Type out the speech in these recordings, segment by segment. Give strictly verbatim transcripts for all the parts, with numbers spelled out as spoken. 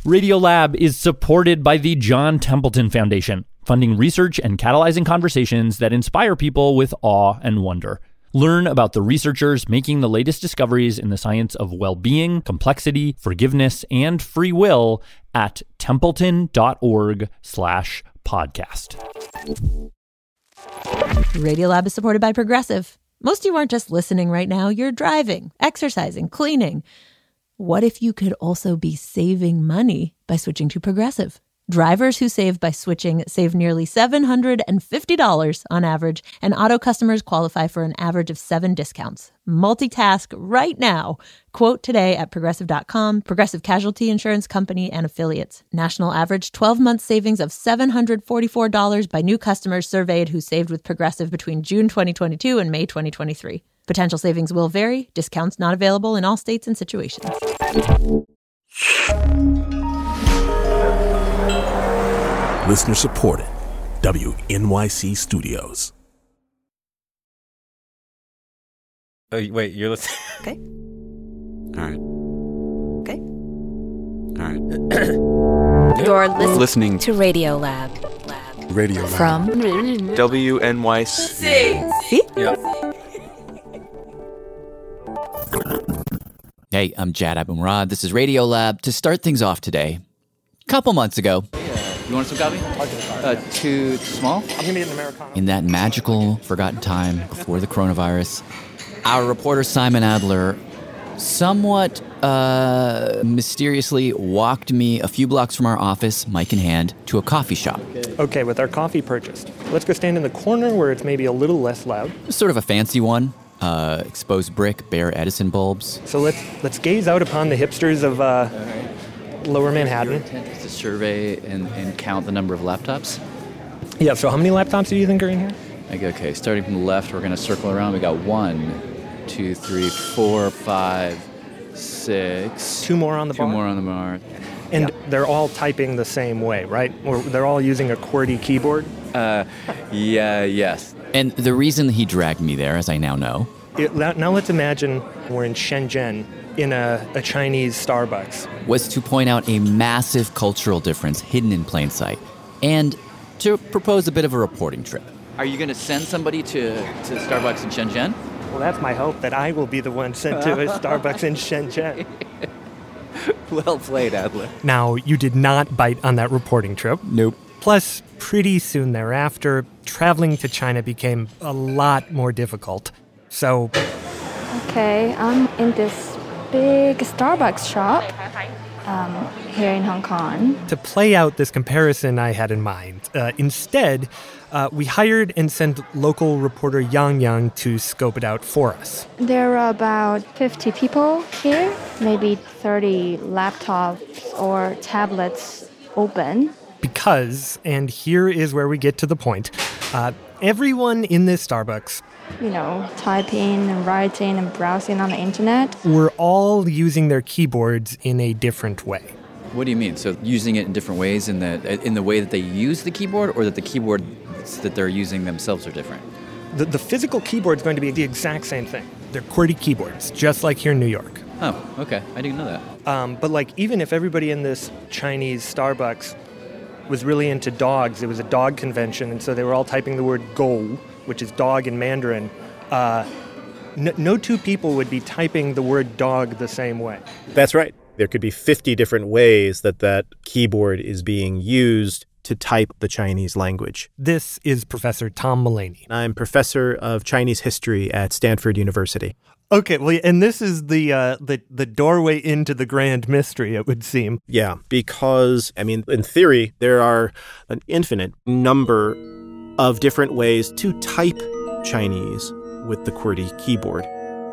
Radiolab is supported by the John Templeton Foundation, funding research and catalyzing conversations that inspire people with awe and wonder. Learn about the researchers making the latest discoveries in the science of well-being, complexity, forgiveness, and free will at templeton.org slash podcast. Radiolab is supported by Progressive. Most of you aren't just listening right now. You're driving, exercising, cleaning. What if you could also be saving money by switching to Progressive? Drivers who save by switching save nearly seven hundred fifty dollars on average, and auto customers qualify for an average of seven discounts. Multitask right now. Quote today at progressive dot com. Progressive Casualty Insurance Company and Affiliates. National average twelve-month savings of seven hundred forty-four dollars by new customers surveyed who saved with Progressive between June twenty twenty-two and May twenty twenty-three. Potential savings will vary. Discounts not available in all states and situations. Listener supported. W N Y C Studios. Oh, wait, you're listening? Okay. All right. Okay. All right. You're listening, listening to Radiolab. Lab. Radio From W N Y C. See? Yeah. Hey, I'm Jad Abumrad. This is Radiolab. To start things off today, a couple months ago, You want some coffee? Uh, too small? I'm going to get an Americano. in that magical, forgotten time before the coronavirus, our reporter Simon Adler somewhat uh, mysteriously walked me a few blocks from our office, mic in hand, to a coffee shop. Okay, with our coffee purchased, let's go stand in the corner where it's maybe a little less loud. Sort of a fancy one. Uh, exposed brick, bare Edison bulbs. So let's let's gaze out upon the hipsters of uh, Lower Manhattan. To survey and, and count the number of laptops. Yeah, so how many laptops do you think are in here? Like, okay, starting from the left, we're going to circle around. We got one, two, three, four, five, six. Two more on the Two bar? more on the bar. And they're all typing the same way, right? Or they're all using a QWERTY keyboard? Uh, yeah, yes. And the reason he dragged me there, as I now know, It, now let's imagine we're in Shenzhen in a, a Chinese Starbucks. was to point out a massive cultural difference hidden in plain sight, and to propose a bit of a reporting trip. Are you going to send somebody to, to Starbucks in Shenzhen? Well, that's my hope, that I will be the one sent to a Starbucks in Shenzhen. Well played, Adler. Now, you did not bite on that reporting trip. Nope. Plus, pretty soon thereafter, traveling to China became a lot more difficult. So, Okay, I'm in this big Starbucks shop um, here in Hong Kong. to play out this comparison I had in mind, uh, instead, uh, we hired and sent local reporter Yang Yang to scope it out for us. There are about fifty people here, maybe thirty laptops or tablets open. Because, and here is where we get to the point, uh, everyone in this Starbucks You know, typing and writing and browsing on the internet. were all using their keyboards in a different way. What do you mean? So using it in different ways in the in the way that they use the keyboard, or that the keyboards that they're using themselves are different? The, the physical keyboard is going to be the exact same thing. They're QWERTY keyboards, just like here in New York. Oh, okay. I didn't know that. Um, but like, even if everybody in this Chinese Starbucks was really into dogs, it was a dog convention, and so they were all typing the word "gou," which is dog in Mandarin. Uh, no, no two people would be typing the word dog the same way. That's right. There could be fifty different ways that that keyboard is being used to type the Chinese language. This is Professor Tom Mullaney. I'm professor of Chinese history at Stanford University. Okay, well, and this is the uh, the the doorway into the grand mystery, it would seem. Yeah, because, I mean, in theory, there are an infinite number of different ways to type Chinese with the QWERTY keyboard.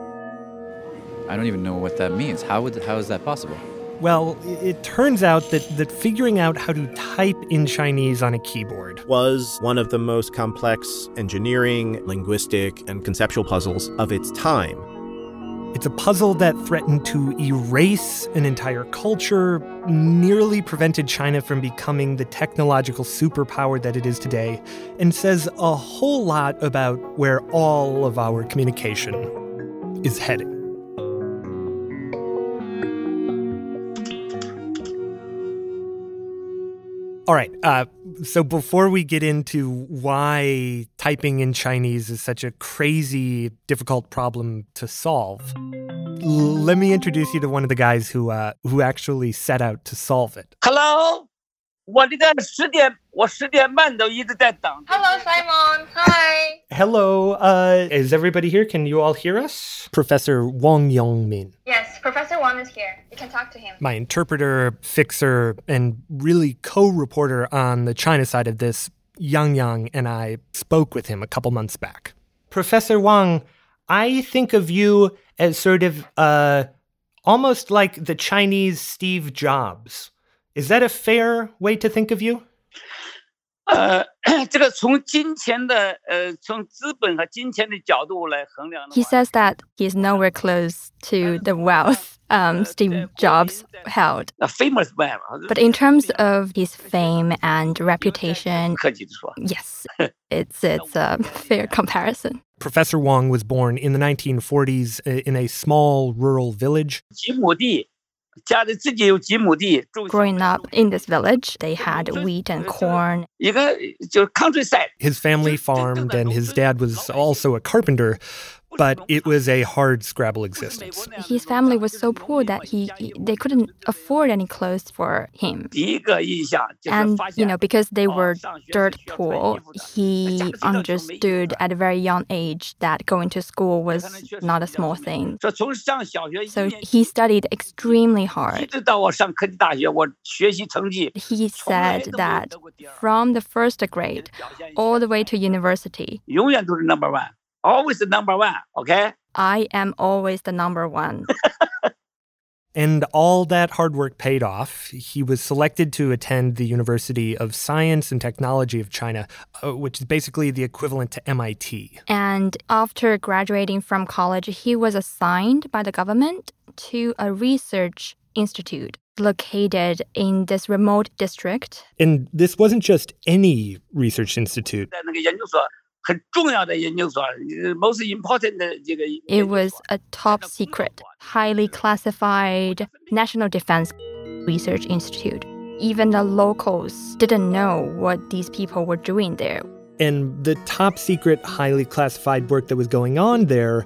I don't even know what that means. How would how is that possible? Well, it turns out that, that figuring out how to type in Chinese on a keyboard was one of the most complex engineering, linguistic, and conceptual puzzles of its time. It's a puzzle that threatened to erase an entire culture, nearly prevented China from becoming the technological superpower that it is today, and says a whole lot about where all of our communication is heading. All right. Uh, so before we get into why typing in Chinese is such a crazy, difficult problem to solve, l- let me introduce you to one of the guys who uh, who actually set out to solve it. Hello， 我这个十点，我十点半都一直在等。Hello, Simon. Hi. Hello. Uh, is everybody here? Can you all hear us? Professor Wang Yongmin. Yes, Professor Wang is here. You can talk to him. My interpreter, fixer, and really co-reporter on the China side of this, Yang Yang, and I spoke with him a couple months back. Professor Wang, I think of you as sort of uh, almost like the Chinese Steve Jobs. Is that a fair way to think of you? 呃，这个从金钱的呃，从资本和金钱的角度来衡量的话 He says that he's nowhere close to the wealth um, Steve Jobs held. A famous man. But in terms of his fame and reputation, 客气地说 yes, it's, it's a fair comparison. Professor Wang was born in the nineteen forties in a small rural village. 几亩地，家里自己有几亩地。 Growing up in this village, they had wheat and corn. 一个就是 countryside. His family farmed, and his dad was also a carpenter, but it was a hard scrabble existence. His family was so poor that he, he they couldn't afford any clothes for him. 第一个印象就是 And, 发现 you know, because they were dirt poor, he understood at a very young age that going to school was not a small thing. 说从上小学 So he studied extremely 一 hard. 直到我上科技大学，我学习成绩 He said that from the first grade all the way to university, 永远都是 number one, always the number one, okay? I am always the number one. And all that hard work paid off. He was selected to attend the University of Science and Technology of China, uh, which is basically the equivalent to M I T. And after graduating from college, he was assigned by the government to a research institute located in this remote district. And this wasn't just any research institute. 在那个研究所很重要的研究所 most important 的这个 It was a top secret, highly classified National Defense Research Institute. Even the locals didn't know what these people were doing there. And the top secret, highly classified work that was going on there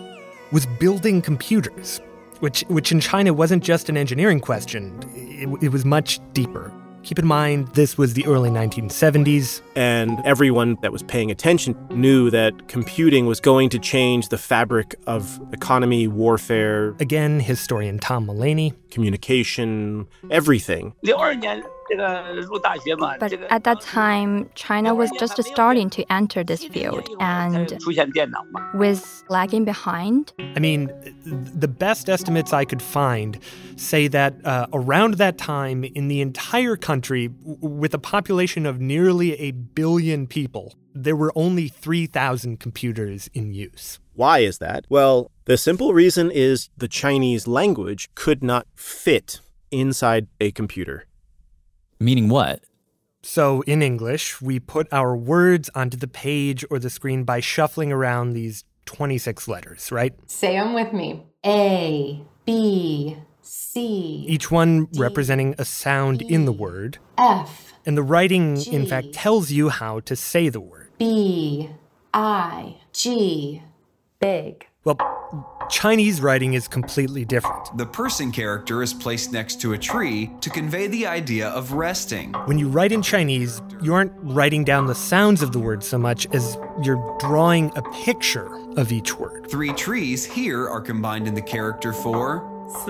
was building computers, which, which in China wasn't just an engineering question. It, it was much deeper. Keep in mind, this was the early nineteen seventies. And everyone that was paying attention knew that computing was going to change the fabric of economy, warfare. Again, historian Tom Mulaney. Communication, everything. 六二年这个入大学嘛 But at that time, China was just starting to enter this field and 出现电脑嘛 was lagging behind. I mean, the best estimates I could find say that uh, around that time, in the entire country, w- with a population of nearly a billion people, there were only three thousand computers in use. Why is that? Well, the simple reason is the Chinese language could not fit inside a computer. Meaning what? So in English, we put our words onto the page or the screen by shuffling around these twenty-six letters, right? Say them with me. A, B, C. Each one representing a sound in the word. F. And the writing, G. in fact, tells you how to say the word. B, I, G. Big. Well, Chinese writing is completely different. The person character is placed next to a tree to convey the idea of resting. When you write in Chinese, you aren't writing down the sounds of the word so much as you're drawing a picture of each word. Three trees here are combined in the character for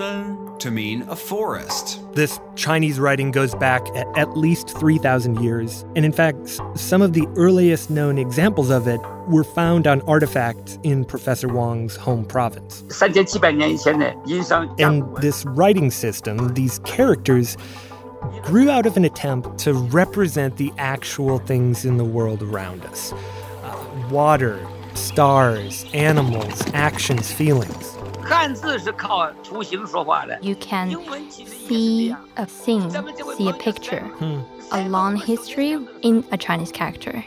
to mean a forest. This Chinese writing goes back at, at least three thousand years. And in fact, some of the earliest known examples of it were found on artifacts in Professor Wang's home province. 三千七百年以前的殷商 And this writing system, these characters, grew out of an attempt to represent the actual things in the world around us. Uh, water, stars, animals, actions, feelings. 汉字是靠图形说话的 You can see a scene, see a picture, a long history in a Chinese character.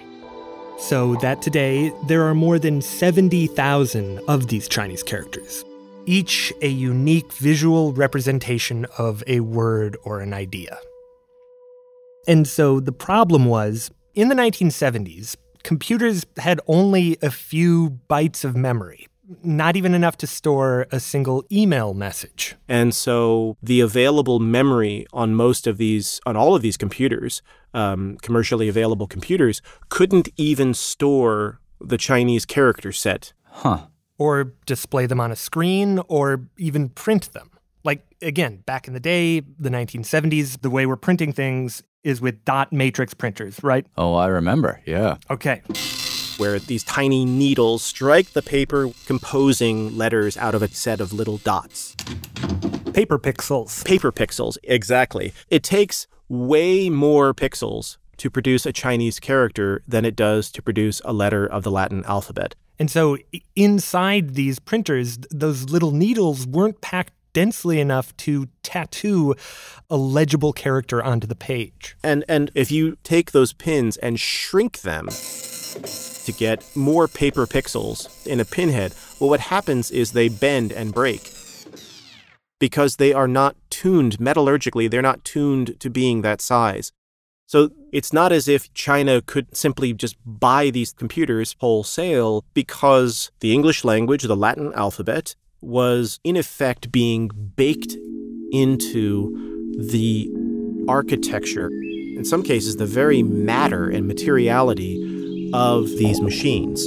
So that today, there are more than seventy thousand of these Chinese characters, each a unique visual representation of a word or an idea. And so the problem was, in the nineteen seventies, computers had only a few bytes of memory, not even enough to store a single email message. And so the available memory on most of these, on all of these computers, um, commercially available computers, couldn't even store the Chinese character set. Huh. Or display them on a screen, or even print them. Like, again, back in the day, the nineteen seventies, the way we're printing things is with dot matrix printers, right? Oh, I remember, yeah. Okay. Where these tiny needles strike the paper, composing letters out of a set of little dots. Paper pixels. Paper pixels, exactly. It takes way more pixels to produce a Chinese character than it does to produce a letter of the Latin alphabet. And so inside these printers, those little needles weren't packed densely enough to tattoo a legible character onto the page. And and if you take those pins and shrink them to get more paper pixels in a pinhead, well, what happens is they bend and break because they are not tuned metallurgically. They're not tuned to being that size. So it's not as if China could simply just buy these computers wholesale, because the English language, the Latin alphabet, was in effect being baked into the architecture, in some cases the very matter and materiality of these machines.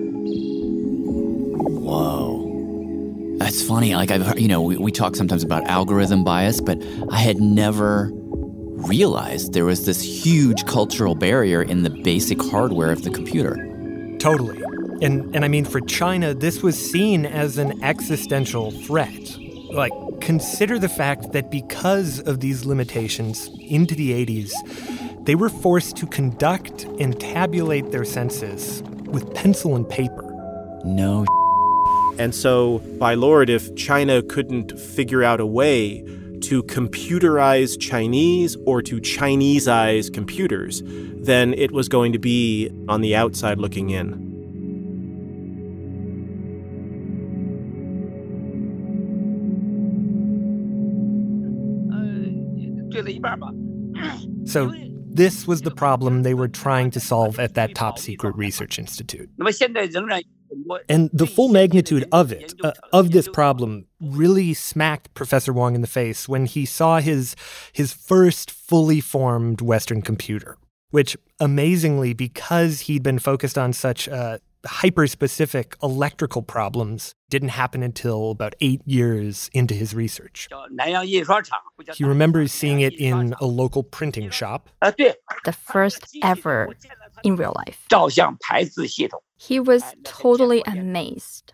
Whoa. That's funny. Like, I've heard, you know, we, we talk sometimes about algorithm bias, but I had never realized there was this huge cultural barrier in the basic hardware of the computer. Totally. And and I mean, for China, this was seen as an existential threat. Like, consider the fact that because of these limitations, into the eighties, they were forced to conduct and tabulate their census with pencil and paper. No. And so, by Lord, if China couldn't figure out a way to computerize Chinese or to Chineseize computers, then it was going to be on the outside looking in. So this was the problem they were trying to solve at that top-secret research institute. And the full magnitude of it, uh, of this problem, really smacked Professor Wang in the face when he saw his, his first fully formed Western computer, which, amazingly, because he'd been focused on such uh, hyper-specific electrical problems, didn't happen until about eight years into his research. He remembers seeing it in a local printing shop. The first ever in real life. He was totally amazed.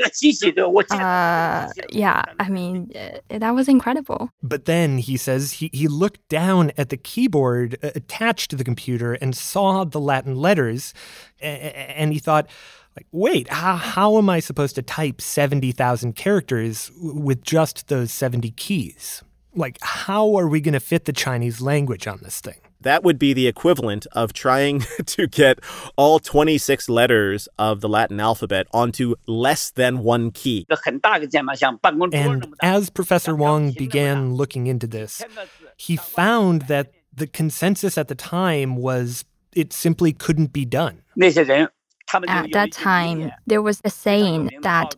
Uh, yeah, I mean, uh, that was incredible. But then, he says, he, he looked down at the keyboard uh, attached to the computer and saw the Latin letters, and he thought, like, wait, how, how am I supposed to type seventy thousand characters with just those seventy keys? Like, how are we going to fit the Chinese language on this thing? That would be the equivalent of trying to get all twenty-six letters of the Latin alphabet onto less than one key. And as Professor Wang began looking into this, he found that the consensus at the time was it simply couldn't be done. At that time, there was a saying that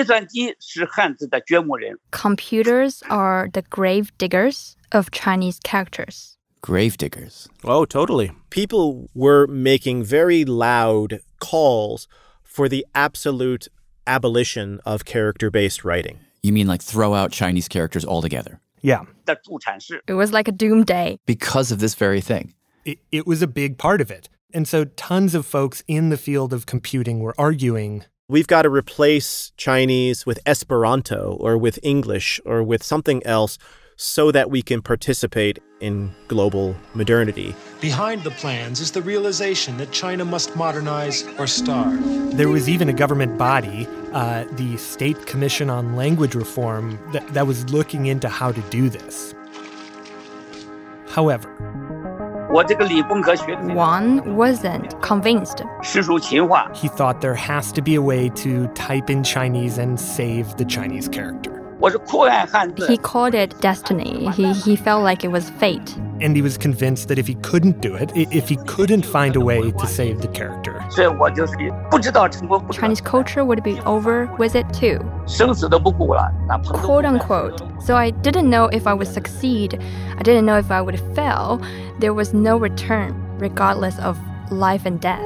computers are the grave diggers of Chinese characters. Grave diggers. Oh, totally. People were making very loud calls for the absolute abolition of character-based writing. You mean like throw out Chinese characters altogether? Yeah. It was like a doomsday. Because of this very thing. It, it was a big part of it. And so tons of folks in the field of computing were arguing, we've got to replace Chinese with Esperanto or with English or with something else so that we can participate in global modernity. Behind the plans is the realization that China must modernize or starve. There was even a government body, uh, the State Commission on Language Reform, that, that was looking into how to do this. However, Wang wasn't convinced. He thought there has to be a way to type in Chinese and save the Chinese character. He called it destiny. He, he felt like it was fate. And he was convinced that if he couldn't do it, if he couldn't find a way to save the character, Chinese culture would be over with it too. Quote unquote. So I didn't know if I would succeed. I didn't know if I would fail. There was no return, regardless of life and death.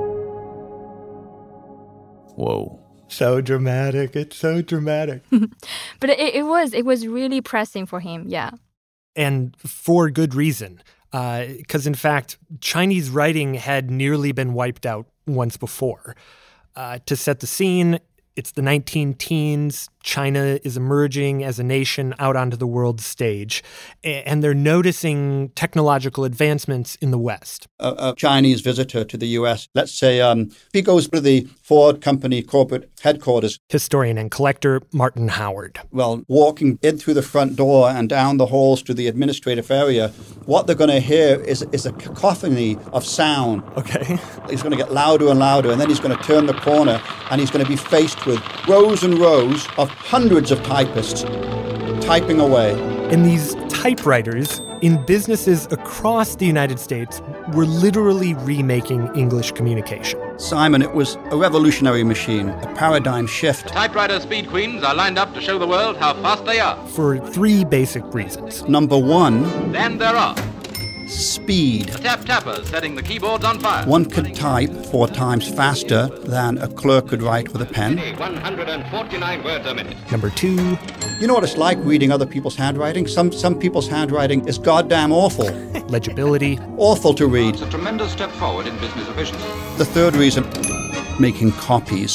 Whoa. So dramatic. It's so dramatic. But it, it was, it was really pressing for him, yeah. And for good reason. Because, uh, in fact, Chinese writing had nearly been wiped out once before. Uh, to set the scene, it's the nineteen teens. China is emerging as a nation out onto the world stage, and they're noticing technological advancements in the West. A, a Chinese visitor to the U S, let's say um, he goes to the Ford Company corporate headquarters. Historian and collector Martin Howard. Well, walking in through the front door and down the halls to the administrative area, what they're going to hear is, is a cacophony of sound. Okay. He's going to get louder and louder, and then he's going to turn the corner, and he's going to be faced with rows and rows of hundreds of typists typing away. And these typewriters in businesses across the United States were literally remaking English communication. Simon, it was a revolutionary machine, a paradigm shift. Typewriter speed queens are lined up to show the world how fast they are. For three basic reasons. Number one, then there are speed. The tap tappers setting the keyboards on fire. One could type four times faster than a clerk could write with a pen. one hundred forty-nine words a minute. Number two. You know what it's like reading other people's handwriting? Some some people's handwriting is goddamn awful. Legibility. Awful to read. It's a tremendous step forward in business efficiency. The third reason, making copies.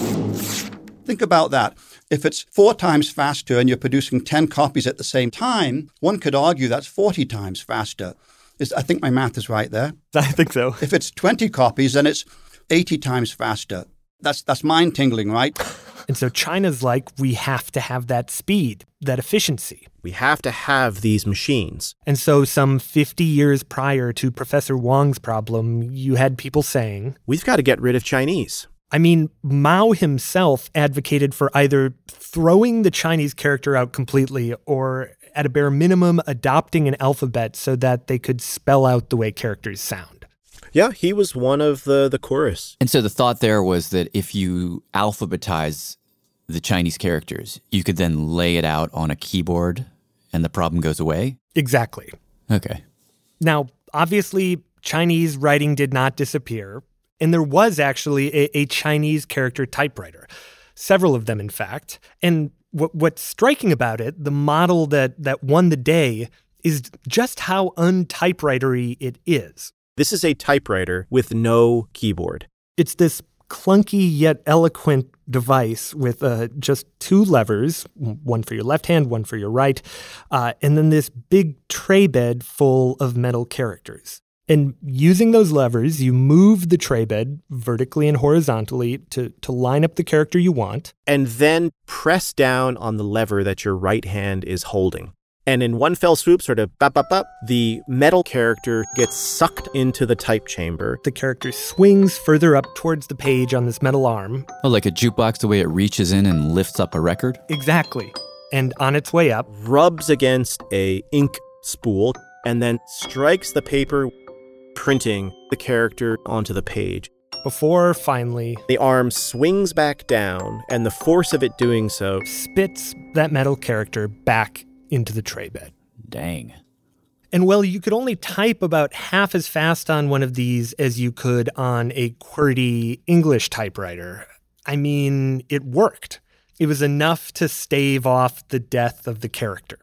Think about that. If it's four times faster and you're producing ten copies at the same time, one could argue that's forty times faster. Is, I think my math is right there. I think so. If it's twenty copies, then it's eighty times faster. That's that's mind-tingling, right? And so China's like, we have to have that speed, that efficiency. We have to have these machines. And so some fifty years prior to Professor Wong's problem, you had people saying, we've got to get rid of Chinese. I mean, Mao himself advocated for either throwing the Chinese character out completely or, at a bare minimum, adopting an alphabet so that they could spell out the way characters sound. Yeah, he was one of the, the chorus. And so the thought there was that if you alphabetize the Chinese characters, you could then lay it out on a keyboard and the problem goes away? Exactly. Okay. Now, obviously, Chinese writing did not disappear. And there was actually a, a Chinese character typewriter, several of them, in fact. And what, what's striking about it, the model that, that won the day, is just how untypewritery it is. This is a typewriter with no keyboard. It's this clunky yet eloquent device with uh, just two levers, one for your left hand, one for your right, uh, and then this big tray bed full of metal characters. And using those levers, you move the tray bed vertically and horizontally to, to line up the character you want. And then press down on the lever that your right hand is holding. And in one fell swoop, sort of bop, bop, bop, the metal character gets sucked into the type chamber. The character swings further up towards the page on this metal arm. Oh, like a jukebox, the way it reaches in and lifts up a record? Exactly. And on its way up, rubs against a ink spool and then strikes the paper, printing the character onto the page. Before, finally, the arm swings back down, and the force of it doing so spits that metal character back into the tray bed. Dang. And well, you could only type about half as fast on one of these as you could on a QWERTY English typewriter. I mean, it worked. It was enough to stave off the death of the character.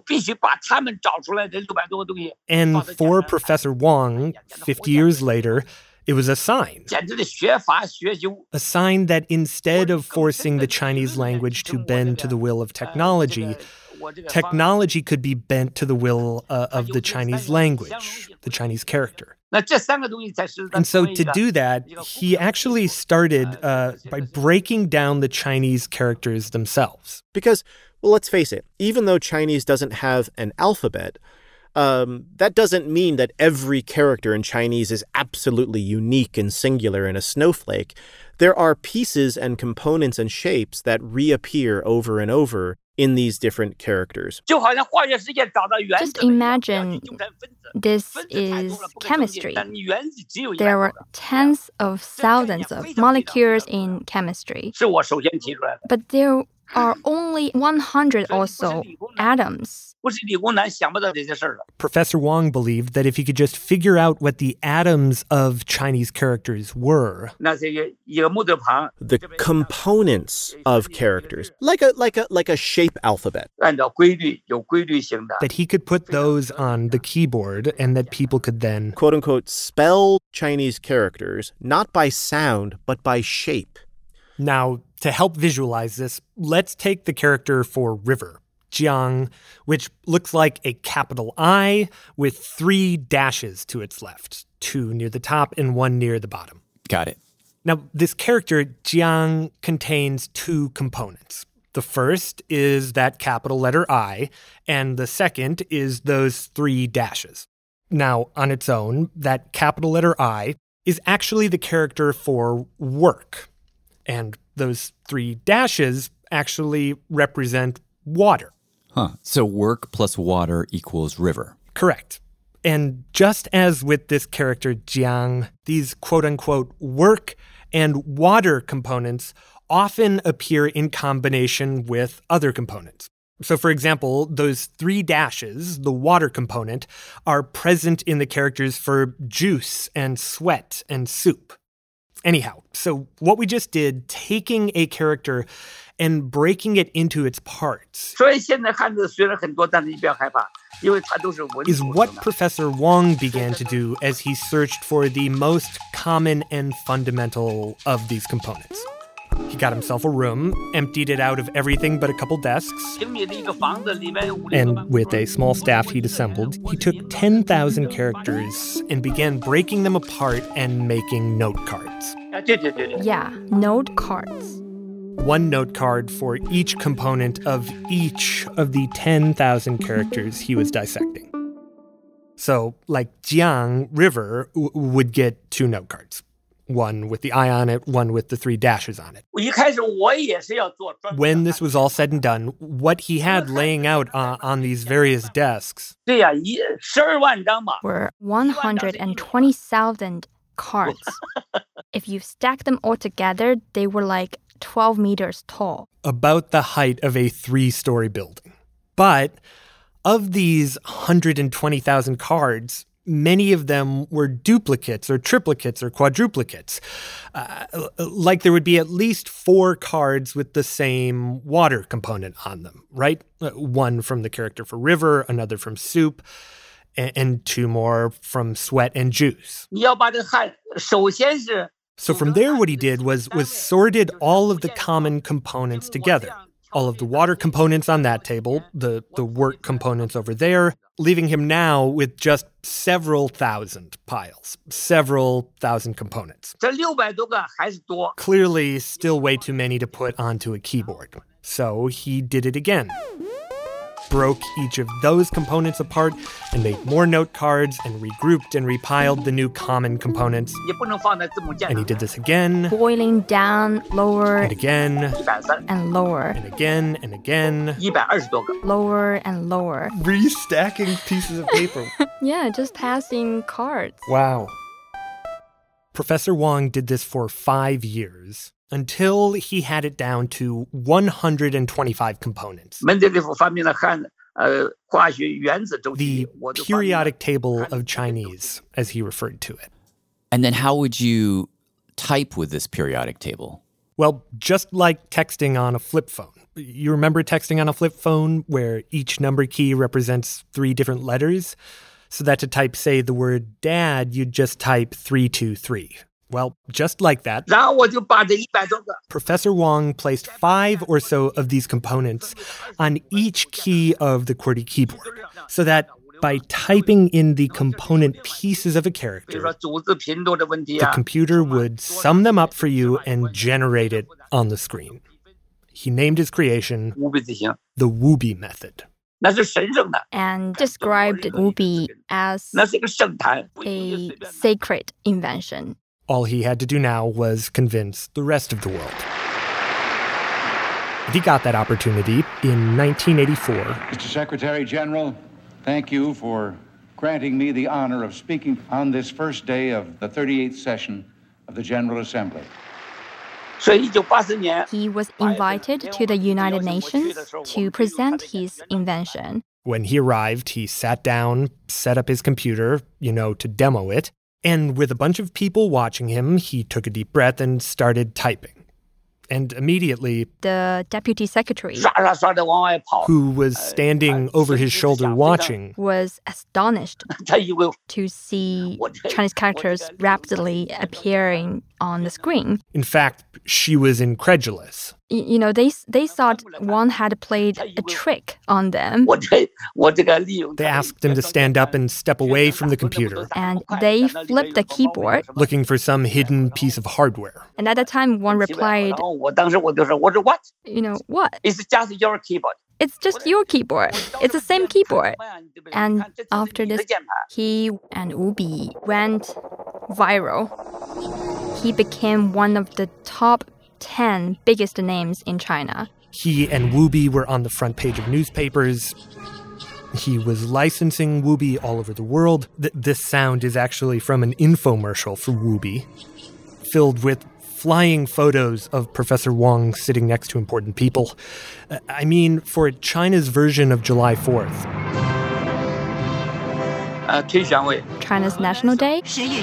And for Professor Wong, fifty years later, it was a sign. A sign that instead of forcing the Chinese language to bend to the will of technology, technology could be bent to the will uh, of the Chinese language, the Chinese character. And so to do that, he actually started uh, by breaking down the Chinese characters themselves. Because, well, let's face it, even though Chinese doesn't have an alphabet, Um, that doesn't mean that every character in Chinese is absolutely unique and singular and a snowflake. There are pieces and components and shapes that reappear over and over in these different characters. Just imagine this is chemistry. There were tens of thousands of molecules in chemistry. But there are only one hundred or so atoms. Professor Wang believed that if he could just figure out what the atoms of Chinese characters were, the components of characters, like a like a like a shape alphabet, that he could put those on the keyboard and that people could then, quote unquote, spell Chinese characters not by sound but by shape. Now, to help visualize this, let's take the character for river, Jiang, which looks like a capital I with three dashes to its left, two near the top and one near the bottom. Got it. Now, this character, Jiang, contains two components. The first is that capital letter I, and the second is those three dashes. Now, on its own, that capital letter I is actually the character for work. And those three dashes actually represent water. Huh. So work plus water equals river. Correct. And just as with this character, Jiang, these quote-unquote work and water components often appear in combination with other components. So, for example, those three dashes, the water component, are present in the characters for juice and sweat and soup. Anyhow, so what we just did, taking a character and breaking it into its parts, is what Professor Wang began to do as he searched for the most common and fundamental of these components. He got himself a room, emptied it out of everything but a couple desks, and with a small staff he'd assembled, he took ten thousand characters and began breaking them apart and making note cards. Yeah, note cards. One note card for each component of each of the ten thousand characters he was dissecting. So, like Jiang, river, w- would get two note cards. One with the I on it, one with the three dashes on it. When this was all said and done, what he had laying out uh, on these various desks were one hundred twenty thousand cards. If you stack them all together, they were like twelve meters tall. About the height of a three-story building. But of these one hundred twenty thousand cards, many of them were duplicates or triplicates or quadruplicates. Uh, like there would be at least four cards with the same water component on them, right? One from the character for river, another from soup, and, and two more from sweat and juice. So from there, what he did was, was sorted all of the common components together. All of the water components on that table, the, the work components over there, leaving him now with just several thousand piles, several thousand components. Clearly, still way too many to put onto a keyboard. So he did it again. Broke each of those components apart and made more note cards and regrouped and repiled the new common components. And he did this again. Boiling down, lower. And again. And lower. And again and again. Lower and lower. Restacking pieces of paper. Yeah, just passing cards. Wow. Professor Wang did this for five years. Until he had it down to one hundred twenty-five components. The periodic table of Chinese, as he referred to it. And then how would you type with this periodic table? Well, just like texting on a flip phone. You remember texting on a flip phone where each number key represents three different letters? So that to type, say, the word dad, you'd just type three two three. Well, just like that, Professor Wang placed five or so of these components on each key of the QWERTY keyboard, so that by typing in the component pieces of a character, the computer would sum them up for you and generate it on the screen. He named his creation the Wubi method. and described Wubi as a sacred invention. All he had to do now was convince the rest of the world. And he got that opportunity in nineteen eighty-four. Mister Secretary General, thank you for granting me the honor of speaking on this first day of the thirty-eighth session of the General Assembly. He was invited to the United Nations to present his invention. When he arrived, he sat down, set up his computer, you know, to demo it. And with a bunch of people watching him, he took a deep breath and started typing. And immediately, the deputy secretary, who was standing over his shoulder watching, was astonished to see Chinese characters rapidly appearing on the screen. In fact, she was incredulous. You know, they they thought one had played a trick on them. They asked him to stand up and step away from the computer. And they flipped the keyboard, looking for some hidden piece of hardware. And at that time, one replied, you know, what? It's just your keyboard. It's just your keyboard. It's the same keyboard. And after this, he and Wubi went viral. He became one of the top ten biggest names in China. He and Wubi were on the front page of newspapers. He was licensing Wubi all over the world. Th- this sound is actually from an infomercial for Wubi, filled with flying photos of Professor Wang sitting next to important people. Uh, I mean, for China's version of July fourth. Uh, China's National Day.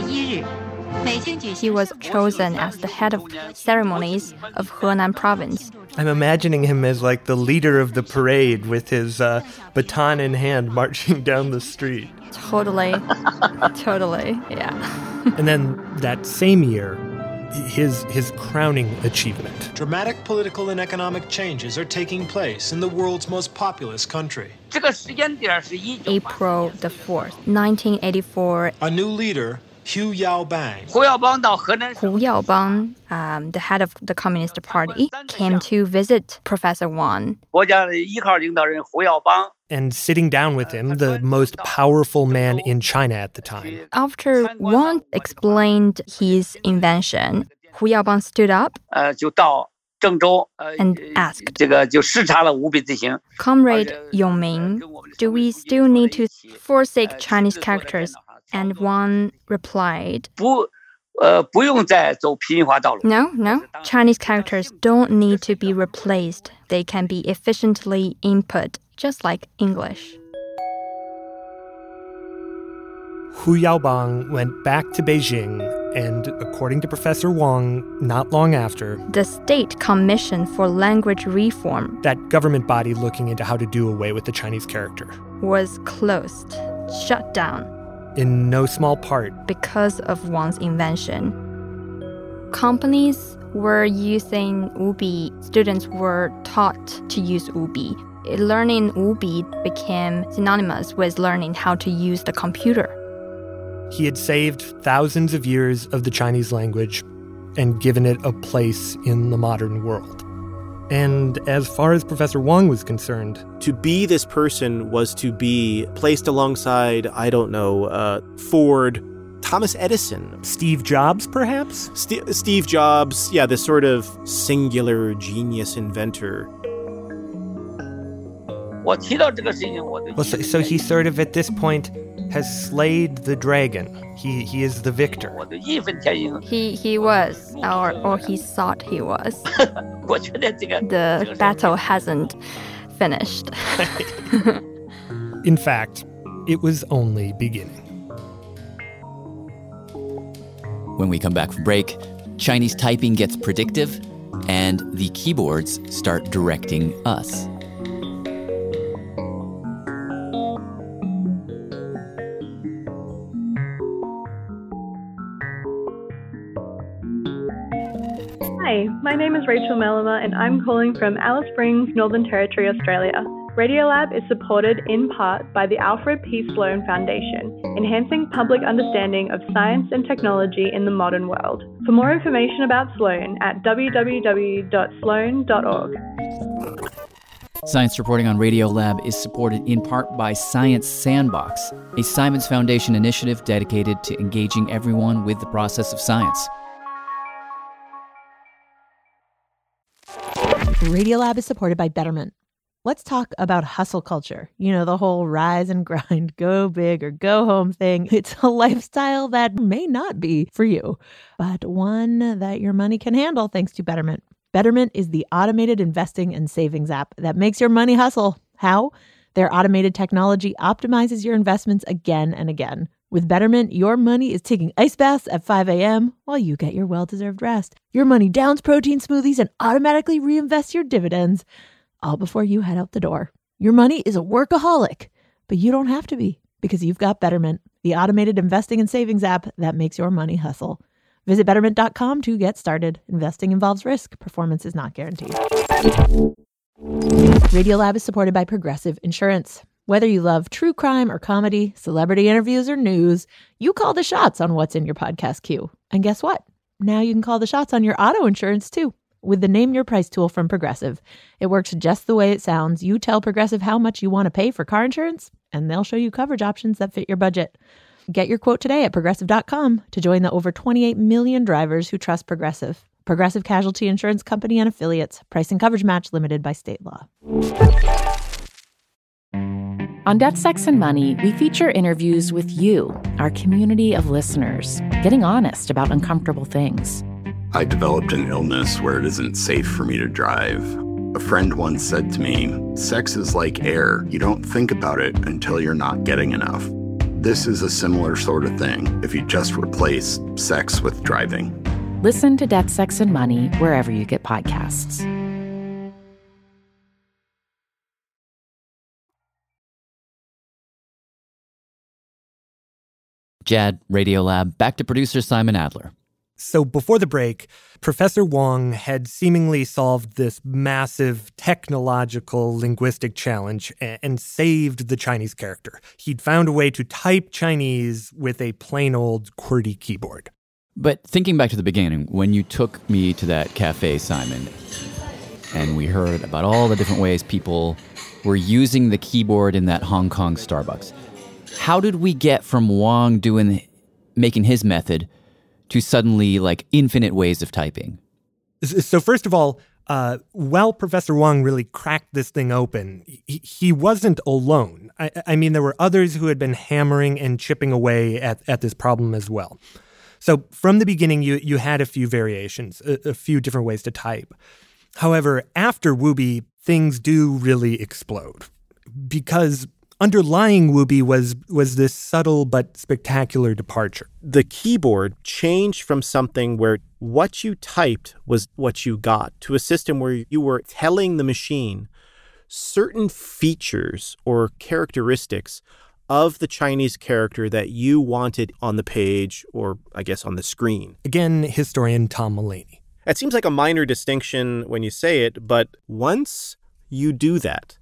He was chosen as the head of ceremonies of Henan province. I'm imagining him as like the leader of the parade with his uh, baton in hand marching down the street. Totally. Totally, yeah. And then that same year, his his crowning achievement. Dramatic political and economic changes are taking place in the world's most populous country. April the fourth, nineteen eighty-four. A new leader, Hu Yaobang. Hu Yaobang, um, the head of the Communist Party, came to visit Professor Wang. And sitting down with him, the most powerful man in China at the time. After Wang explained his invention, Hu Yaobang stood up and asked, Comrade Yongming, do we still need to forsake Chinese characters? And Wang replied, No, no. Chinese characters don't need to be replaced. They can be efficiently input, just like English. Hu Yaobang went back to Beijing, and according to Professor Wang, not long after, the State Commission for Language Reform, that government body looking into how to do away with the Chinese character, was closed, shut down. In no small part because of Wang's invention. Companies were using Wubi. Students were taught to use Wubi. Learning Wubi became synonymous with learning how to use the computer. He had saved thousands of years of the Chinese language and given it a place in the modern world. And as far as Professor Wang was concerned, to be this person was to be placed alongside, I don't know, uh, Ford, Thomas Edison. Steve Jobs, perhaps? St- Steve Jobs, yeah, this sort of singular genius inventor. Well, so, so he sort of, at this point, has slayed the dragon. He he is the victor. He he was, or or he thought he was. The battle hasn't finished. In fact, it was only beginning. When we come back from break, Chinese typing gets predictive, and the keyboards start directing us. Hi, my name is Rachel Mellema and I'm calling from Alice Springs, Northern Territory, Australia. Radiolab is supported in part by the Alfred P. Sloan Foundation, enhancing public understanding of science and technology in the modern world. For more information about Sloan at w w w dot sloan dot org. Science Reporting on Radiolab is supported in part by Science Sandbox, a Simons Foundation initiative dedicated to engaging everyone with the process of science. Radiolab is supported by Betterment. Let's talk about hustle culture. You know, the whole rise and grind, go big or go home thing. It's a lifestyle that may not be for you, but one that your money can handle thanks to Betterment. Betterment is the automated investing and savings app that makes your money hustle. How? Their automated technology optimizes your investments again and again. With Betterment, your money is taking ice baths at five a.m. while you get your well-deserved rest. Your money downs protein smoothies and automatically reinvests your dividends, all before you head out the door. Your money is a workaholic, but you don't have to be because you've got Betterment, the automated investing and savings app that makes your money hustle. Visit Betterment dot com to get started. Investing involves risk. Performance is not guaranteed. Radiolab is supported by Progressive Insurance. Whether you love true crime or comedy, celebrity interviews or news, you call the shots on what's in your podcast queue. And guess what? Now you can call the shots on your auto insurance too. With the Name Your Price tool from Progressive. It works just the way it sounds. You tell Progressive how much you want to pay for car insurance, and they'll show you coverage options that fit your budget. Get your quote today at Progressive dot com to join the over twenty-eight million drivers who trust Progressive. Progressive Casualty Insurance Company and Affiliates. Price and coverage match limited by state law. On Death, Sex, and Money, we feature interviews with you, our community of listeners, getting honest about uncomfortable things. I developed an illness where it isn't safe for me to drive. A friend once said to me, sex is like air. You don't think about it until you're not getting enough. This is a similar sort of thing if you just replace sex with driving. Listen to Death, Sex, and Money wherever you get podcasts. Jad, Radiolab, back to producer Simon Adler. So before the break, Professor Wang had seemingly solved this massive technological linguistic challenge and saved the Chinese character. He'd found a way to type Chinese with a plain old QWERTY keyboard. But thinking back to the beginning, when you took me to that cafe, Simon, and we heard about all the different ways people were using the keyboard in that Hong Kong Starbucks, how did we get from Wang doing, making his method to suddenly, like, infinite ways of typing? So first of all, uh, while Professor Wang really cracked this thing open, he, he wasn't alone. I, I mean, there were others who had been hammering and chipping away at, at this problem as well. So from the beginning, you, you had a few variations, a, a few different ways to type. However, after Wubi, things do really explode. Because underlying Wubi was was this subtle but spectacular departure. The keyboard changed from something where what you typed was what you got to a system where you were telling the machine certain features or characteristics of the Chinese character that you wanted on the page or, I guess, on the screen. Again, historian Tom Mullaney. It seems like a minor distinction when you say it, but once you do that,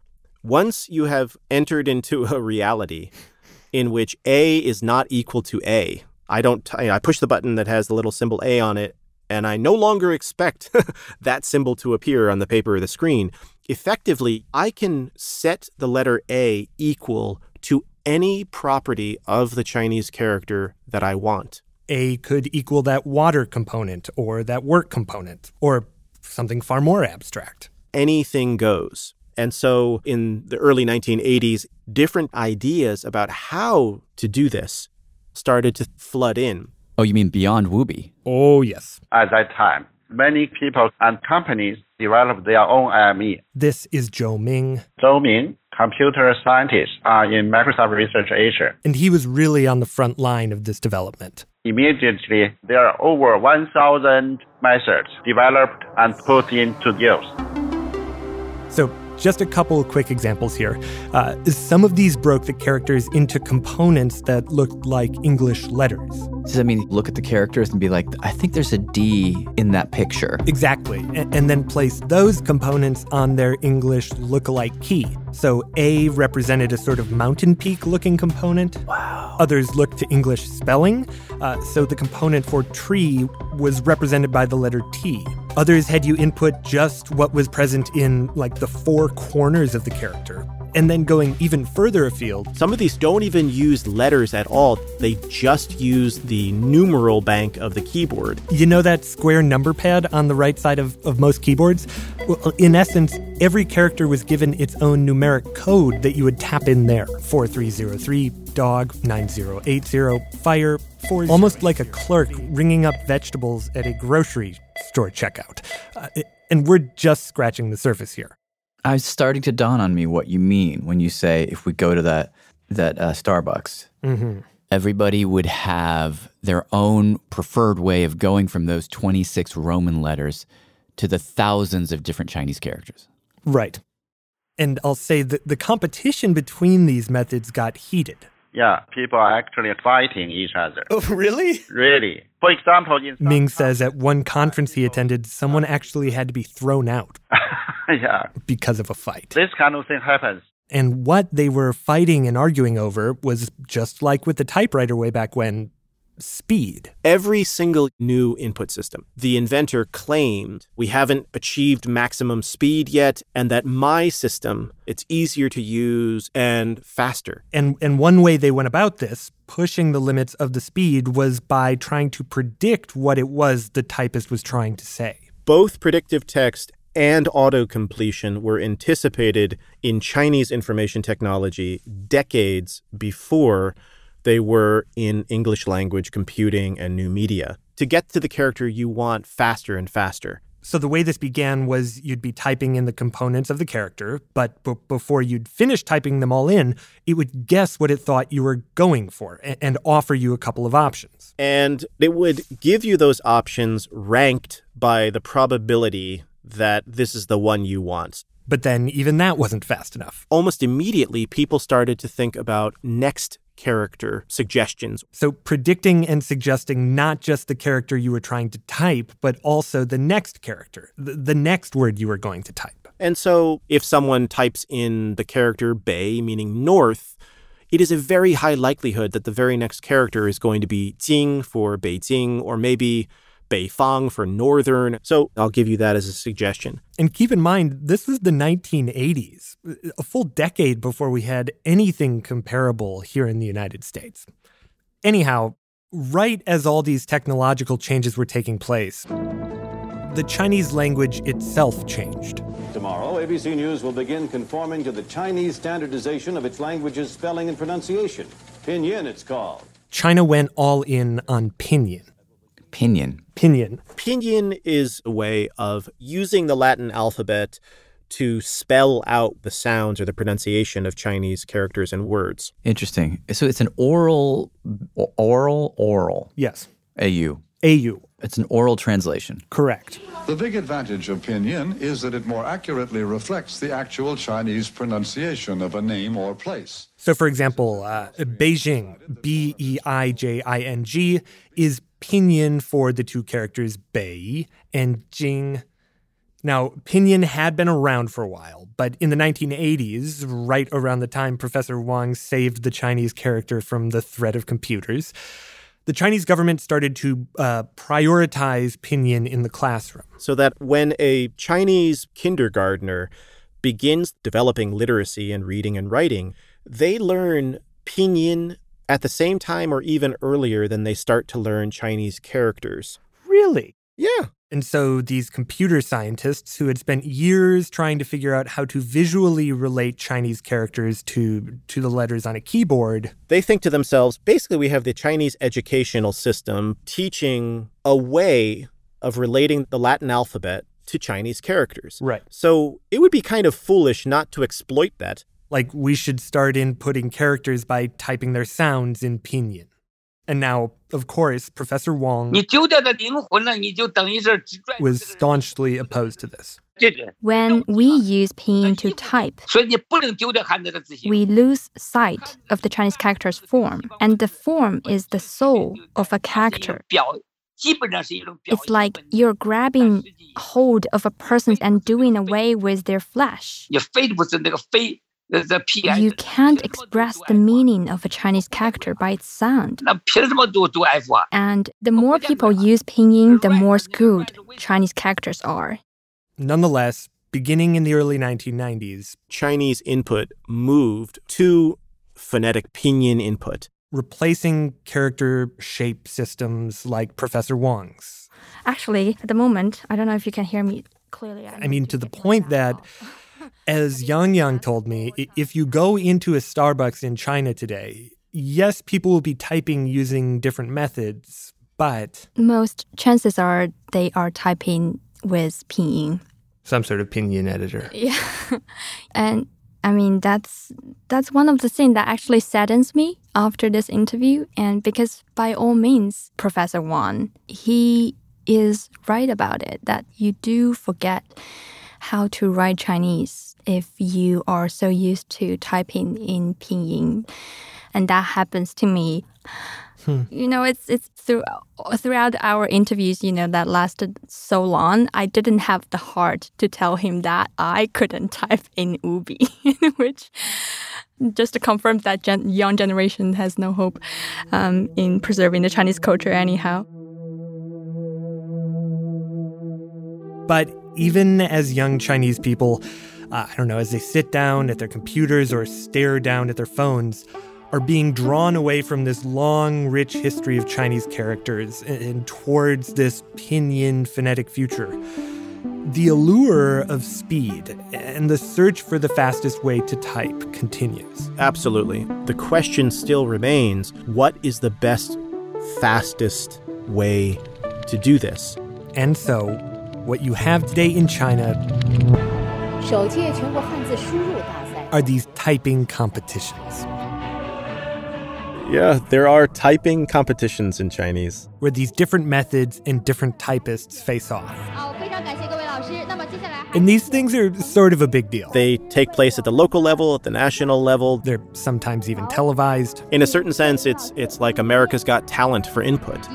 once you have entered into a reality in which A is not equal to A, I don't. T- I push the button that has the little symbol A on it, and I no longer expect that symbol to appear on the paper or the screen. Effectively, I can set the letter A equal to any property of the Chinese character that I want. A could equal that water component or that work component or something far more abstract. Anything goes. And so in the early nineteen eighties, different ideas about how to do this started to flood in. Oh, you mean beyond Wubi? Oh, yes. At that time, many people and companies developed their own I M E. This is Zhou Ming. Zhou Ming, computer scientist uh, in Microsoft Research Asia. And he was really on the front line of this development. Immediately, there are over one thousand methods developed and put into use. So, just a couple of quick examples here. Uh, some of these broke the characters into components that looked like English letters. Does that mean look at the characters and be like, I think there's a D in that picture? Exactly. And, and then place those components on their English lookalike key. So A represented a sort of mountain peak looking component. Wow. Others looked to English spelling. Uh, so the component for tree was represented by the letter T. Others had you input just what was present in, like, the four corners of the character. And then going even further afield, some of these don't even use letters at all. They just use the numeral bank of the keyboard. You know that square number pad on the right side of, of most keyboards? Well, in essence, every character was given its own numeric code that you would tap in there. four three zero three, dog, nine zero eight zero, fire, four. Almost like a clerk ringing up vegetables at a grocery store checkout. Uh, and we're just scratching the surface here. Uh, it's starting to dawn on me what you mean when you say if we go to that that uh, Starbucks, mm-hmm. everybody would have their own preferred way of going from those twenty-six Roman letters to the thousands of different Chinese characters. Right. And I'll say that the competition between these methods got heated. Yeah, people are actually fighting each other. Oh, really? Really. For example, in Ming says at one conference he attended, someone actually had to be thrown out. Yeah. Because of a fight. This kind of thing happens. And what they were fighting and arguing over was just like with the typewriter way back when, speed. Every single new input system, the inventor claimed we haven't achieved maximum speed yet, and that my system, it's easier to use and faster. And and one way they went about this, pushing the limits of the speed, was by trying to predict what it was the typist was trying to say. Both predictive text and auto-completion were anticipated in Chinese information technology decades before they were in English language computing and new media, to get to the character you want faster and faster. So the way this began was you'd be typing in the components of the character, but b- before you'd finish typing them all in, it would guess what it thought you were going for and, and offer you a couple of options. And it would give you those options ranked by the probability that this is the one you want. But then even that wasn't fast enough. Almost immediately, people started to think about next character suggestions. So predicting and suggesting not just the character you were trying to type, but also the next character, the, the next word you were going to type. And so if someone types in the character Bei, meaning north, it is a very high likelihood that the very next character is going to be Jing for Beijing, or maybe Beifang for northern. So I'll give you that as a suggestion. And keep in mind, this was the nineteen eighties, a full decade before we had anything comparable here in the United States. Anyhow, right as all these technological changes were taking place, the Chinese language itself changed. Tomorrow, A B C News will begin conforming to the Chinese standardization of its language's spelling and pronunciation. Pinyin, it's called. China went all in on Pinyin. Pinyin. Pinyin. Pinyin is a way of using the Latin alphabet to spell out the sounds or the pronunciation of Chinese characters and words. Interesting. So it's an oral, oral, oral. Yes. A U. A U. It's an oral translation. Correct. The big advantage of Pinyin is that it more accurately reflects the actual Chinese pronunciation of a name or place. So, for example, uh, Beijing, B E I J I N G, is Pinyin for the two characters Bei and Jing. Now, Pinyin had been around for a while, but in the nineteen eighties, right around the time Professor Wang saved the Chinese character from the threat of computers, the Chinese government started to uh, prioritize Pinyin in the classroom. So that when a Chinese kindergartner begins developing literacy and reading and writing, they learn Pinyin at the same time or even earlier than they start to learn Chinese characters. Really? Yeah. And so these computer scientists who had spent years trying to figure out how to visually relate Chinese characters to, to the letters on a keyboard, they think to themselves, basically we have the Chinese educational system teaching a way of relating the Latin alphabet to Chinese characters. Right. So it would be kind of foolish not to exploit that. Like we should start inputting characters by typing their sounds in Pinyin. And now, of course, Professor Wang was staunchly opposed to this. When we use Pinyin to type, we lose sight of the Chinese character's form, and the form is the soul of a character. It's like you're grabbing hold of a person and doing away with their flesh. You can't express the meaning of a Chinese character by its sound. And the more people use pinyin, the more screwed Chinese characters are. Nonetheless, beginning in the early nineteen nineties, Chinese input moved to phonetic pinyin input, replacing character shape systems like Professor Wang's. Actually, at the moment, I don't know if you can hear me clearly. I, I mean, to the point that, as Yang Yang told me, if you go into a Starbucks in China today, yes, people will be typing using different methods, but... most chances are they are typing with pinyin. Some sort of pinyin editor. Yeah. And I mean, that's that's one of the things that actually saddens me after this interview. And because by all means, Professor Wang, he is right about it, that you do forget how to write Chinese if you are so used to typing in pinyin. And that happens to me. Hmm. You know, it's it's through, throughout our interviews, you know, that lasted so long, I didn't have the heart to tell him that I couldn't type in ubi, which just to confirm that gen- young generation has no hope um, in preserving the Chinese culture anyhow. But even as young Chinese people, uh, I don't know, as they sit down at their computers or stare down at their phones, are being drawn away from this long, rich history of Chinese characters and towards this pinyin phonetic future. The allure of speed and the search for the fastest way to type continues. Absolutely. The question still remains, what is the best, fastest way to do this? And so, what you have today in China are these typing competitions. Yeah, there are typing competitions in Chinese, where these different methods and different typists face off. And these things are sort of a big deal. They take place at the local level, at the national level. They're sometimes even televised. In a certain sense, it's it's like America's Got Talent for input.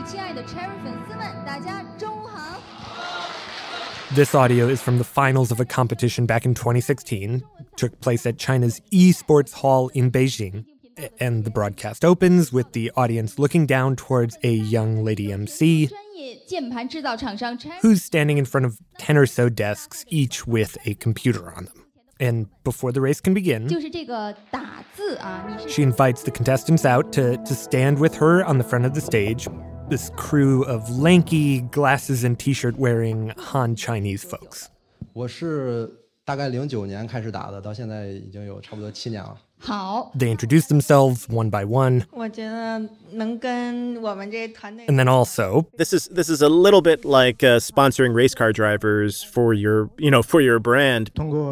This audio is from the finals of a competition back in twenty sixteen. It took place at China's eSports Hall in Beijing. And the broadcast opens with the audience looking down towards a young lady M C who's standing in front of ten or so desks, each with a computer on them. And before the race can begin, she invites the contestants out to, to stand with her on the front of the stage, this crew of lanky, glasses and t-shirt wearing Han Chinese folks. 我是大概零九年开始打的，到现在已经有差不多七年了。 They introduce themselves one by one. And then also, this is this is a little bit like uh, sponsoring race car drivers for your, you know, for your brand.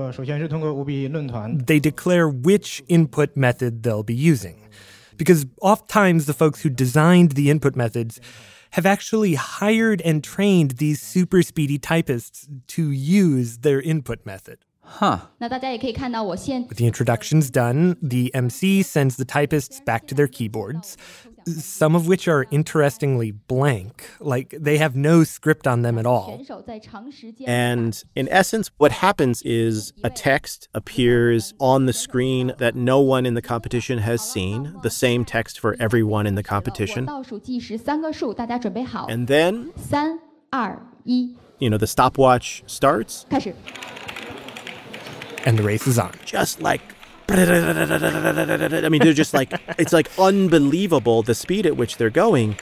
They declare which input method they'll be using. Because oftentimes the folks who designed the input methods have actually hired and trained these super speedy typists to use their input method. Huh. With the introductions done, the M C sends the typists back to their keyboards, some of which are interestingly blank, like they have no script on them at all. And in essence, what happens is a text appears on the screen that no one in the competition has seen, the same text for everyone in the competition. And then, you know, the stopwatch starts. And the race is on. Just like, I mean, they're just like, it's like unbelievable the speed at which they're going.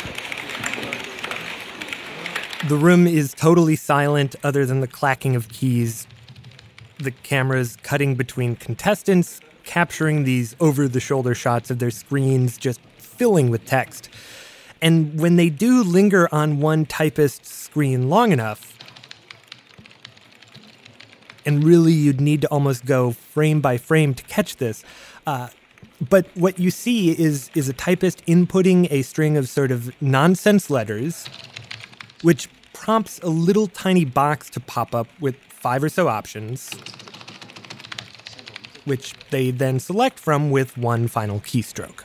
The room is totally silent other than the clacking of keys. The camera's cutting between contestants, capturing these over-the-shoulder shots of their screens, just filling with text. And when they do linger on one typist's screen long enough, and really, you'd need to almost go frame by frame to catch this. Uh, but what you see is, is a typist inputting a string of sort of nonsense letters, which prompts a little tiny box to pop up with five or so options, which they then select from with one final keystroke.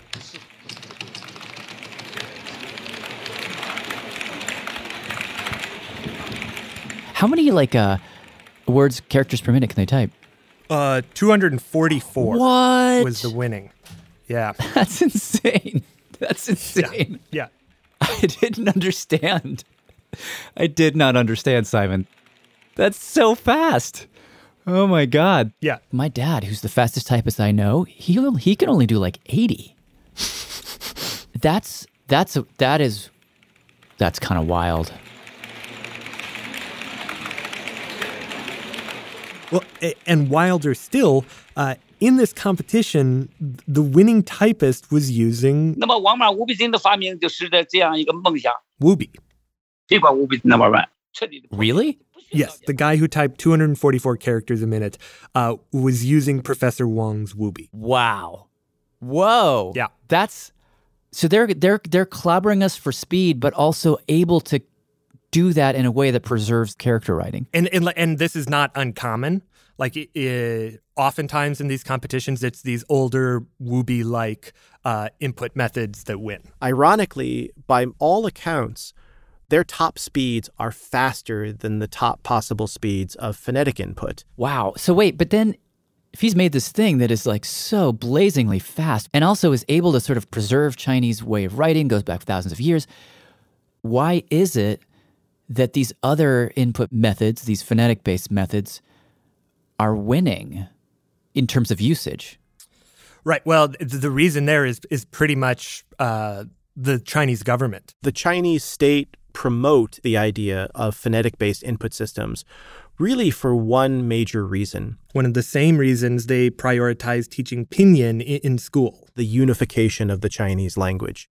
How many, like, uh... words, characters per minute can they type? Uh, two hundred forty-four What? was the winning. Yeah. That's insane. That's insane. Yeah. yeah. I didn't understand. I did not understand, Simon. That's so fast. Oh, my God. Yeah. My dad, who's the fastest typist I know, he he can only do like eighty. That's, that's, a, that is, that's kind of wild. Well, and wilder still, uh, in this competition, the winning typist was using 那么王马无比金的发明就使得这样一个梦想 Wubi. 别管无比金 number one Really? Yes, the guy who typed two hundred forty-four characters a minute uh, was using Professor Wong's Wubi. Wow. Whoa. Yeah. That's so they're they're they're clobbering us for speed, but also able to do that in a way that preserves character writing. And and, and this is not uncommon. Like it, it, oftentimes in these competitions, it's these older Wubi-like uh, input methods that win. Ironically, by all accounts, their top speeds are faster than the top possible speeds of phonetic input. Wow. So wait, but then if he's made this thing that is like so blazingly fast and also is able to sort of preserve Chinese way of writing, goes back thousands of years, why is it that these other input methods, these phonetic-based methods, are winning in terms of usage? Right. Well, the reason there is is pretty much uh, the Chinese government. The Chinese state promote the idea of phonetic-based input systems really for one major reason. One of the same reasons they prioritize teaching Pinyin in, in school. The unification of the Chinese language.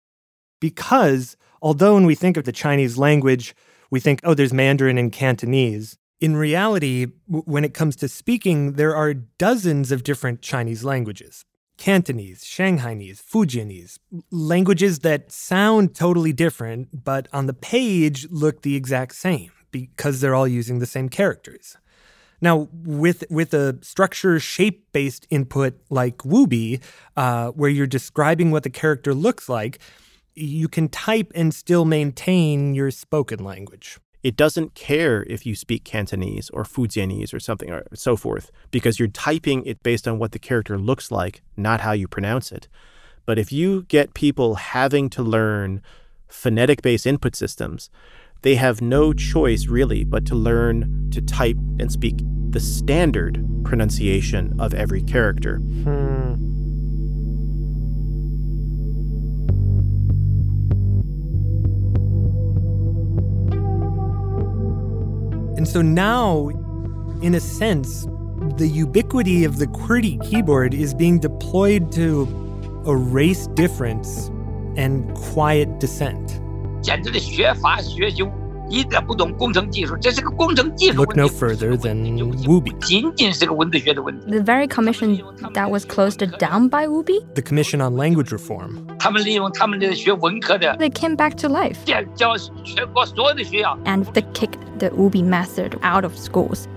Because although when we think of the Chinese language, we think, oh, there's Mandarin and Cantonese. In reality, w- when it comes to speaking, there are dozens of different Chinese languages. Cantonese, Shanghainese, Fujianese, languages that sound totally different, but on the page look the exact same because they're all using the same characters. Now, with with a structure shape-based input like Wubi, uh, where you're describing what the character looks like, you can type and still maintain your spoken language. It doesn't care if you speak Cantonese or Fujianese or something or so forth, because you're typing it based on what the character looks like, not how you pronounce it. But if you get people having to learn phonetic-based input systems, they have no choice really but to learn to type and speak the standard pronunciation of every character. Hmm. And so now, in a sense, the ubiquity of the QWERTY keyboard is being deployed to erase difference and quiet dissent. Look no further than Wubi. The very commission that was closed down by Wubi? The Commission on Language Reform. They came back to life. And they kicked the Wubi method out of schools.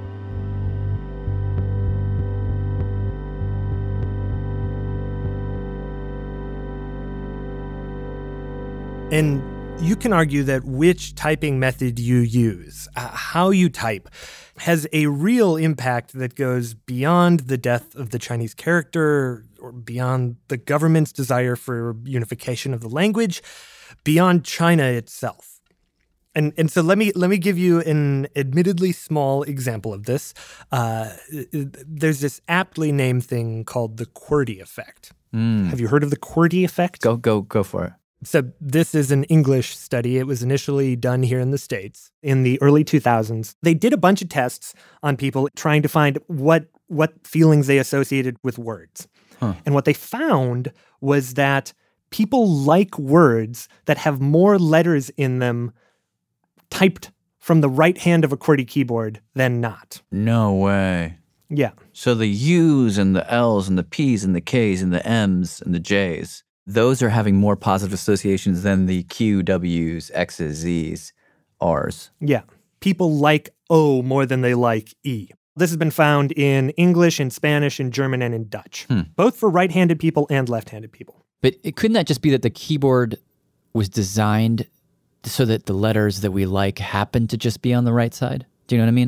And you can argue that which typing method you use, uh, how you type, has a real impact that goes beyond the death of the Chinese character or beyond the government's desire for unification of the language, beyond China itself. And and so let me let me give you an admittedly small example of this. Uh, there's this aptly named thing called the QWERTY effect. Mm. Have you heard of the QWERTY effect? Go go go for it. So this is an English study. It was initially done here in the States in the early two thousands. They did a bunch of tests on people trying to find what what feelings they associated with words. Huh. And what they found was that people like words that have more letters in them typed from the right hand of a QWERTY keyboard than not. No way. Yeah. So the U's and the L's and the P's and the K's and the M's and the J's, those are having more positive associations than the Q, W's, X's, Z's, R's. Yeah. People like O more than they like E. This has been found in English, in Spanish, in German, and in Dutch, hmm. both for right-handed people and left-handed people. But it, couldn't that just be that the keyboard was designed so that the letters that we like happen to just be on the right side? Do you know what I mean?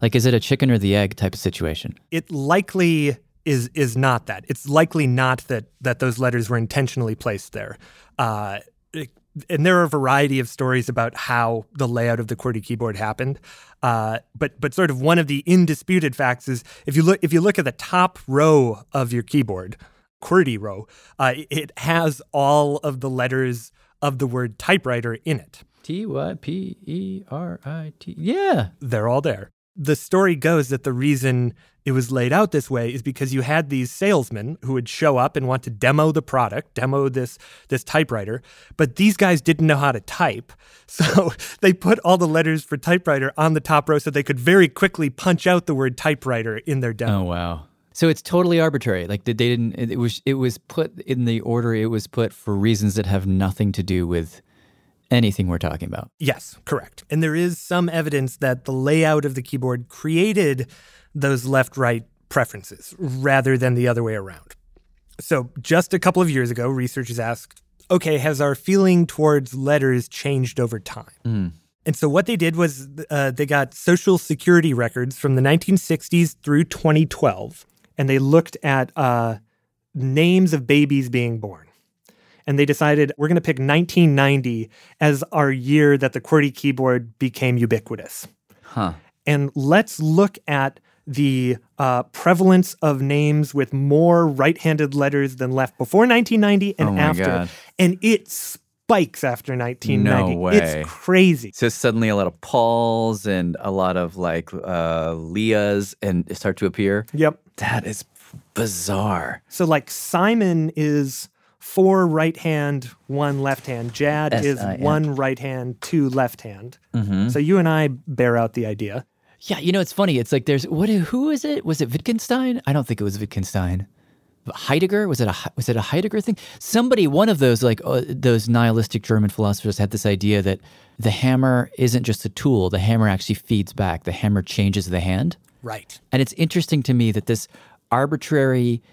Like, is it a chicken or the egg type of situation? It likely is is not that. It's likely not that that those letters were intentionally placed there. Uh, it, and there are a variety of stories about how the layout of the QWERTY keyboard happened. Uh, but but sort of one of the indisputed facts is if you look if you look at the top row of your keyboard, QWERTY row, uh, it has all of the letters of the word typewriter in it. T Y P E R I T. Yeah. They're all there. The story goes that the reason it was laid out this way is because you had these salesmen who would show up and want to demo the product, demo this this typewriter, but these guys didn't know how to type. So they put all the letters for typewriter on the top row so they could very quickly punch out the word typewriter in their demo. Oh, wow. So it's totally arbitrary. Like they didn't, it was, it was put in the order it was put for reasons that have nothing to do with anything we're talking about. Yes, correct. And there is some evidence that the layout of the keyboard created those left-right preferences rather than the other way around. So just a couple of years ago, researchers asked, okay, has our feeling towards letters changed over time? Mm. And so what they did was uh, they got Social Security records from the nineteen sixties through twenty twelve, and they looked at uh, names of babies being born. And they decided we're going to pick nineteen ninety as our year that the QWERTY keyboard became ubiquitous. Huh. And let's look at the uh, prevalence of names with more right-handed letters than left before nineteen ninety and Oh my after. God. And it spikes after nineteen ninety. No way. It's crazy. So suddenly a lot of Pauls and a lot of like uh, Leahs and start to appear. Yep. That is bizarre. So like Simon is four right hand, one left hand. Jad is S I N. one right hand, two left hand. Mm-hmm. So you and I bear out the idea. Yeah, you know, it's funny. It's like there's, what? Who is it? Was it Wittgenstein? I don't think it was Wittgenstein. Heidegger? Was it a was it a Heidegger thing? Somebody, one of those like uh, those nihilistic German philosophers had this idea that the hammer isn't just a tool. The hammer actually feeds back. The hammer changes the hand. Right. And it's interesting to me that this arbitrary,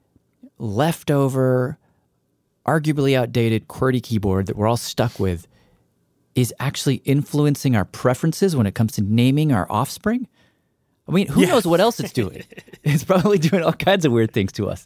leftover, arguably outdated QWERTY keyboard that we're all stuck with is actually influencing our preferences when it comes to naming our offspring. I mean, who Yeah. knows what else it's doing? It's probably doing all kinds of weird things to us.